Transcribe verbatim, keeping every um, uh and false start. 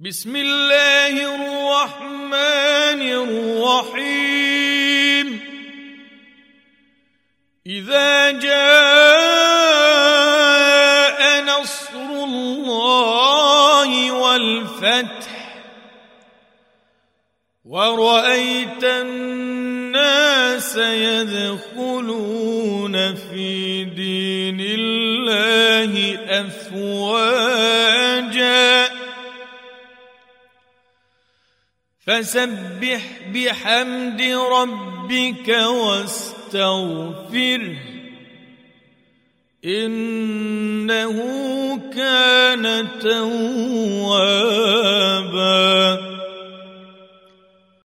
بسم الله الرحمن الرحيم إذا جاء نصر الله والفتح ورأيت الناس يدخلون في دين الله أفواجا فسبح بحمد ربك واستغفره إنه كان توابا